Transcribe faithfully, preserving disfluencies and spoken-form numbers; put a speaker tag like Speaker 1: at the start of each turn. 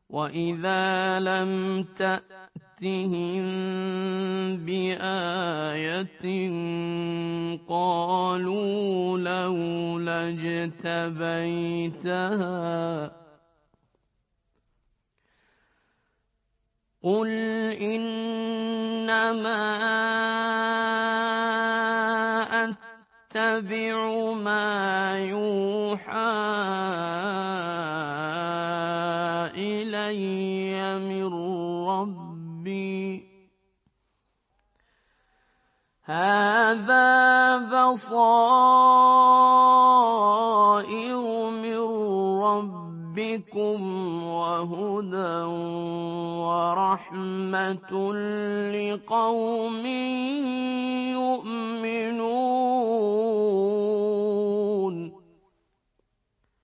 Speaker 1: وَإِذَا لَمْ تَأْتِهِم بِآيَةٍ قَالُوا لَوْلَا اجْتَبَيْتَهَا قُلْ إِنَّمَا أَتَّبِعُ مَا يُوحَىٰ إِلَيَّ مِن رَّبِّي هَٰذَا بَصَائِرُ مِن رَّبِّكُمْ وَهُدًى وَرَحْمَةٌ لِّقَوْمٍ يُؤْمِنُونَ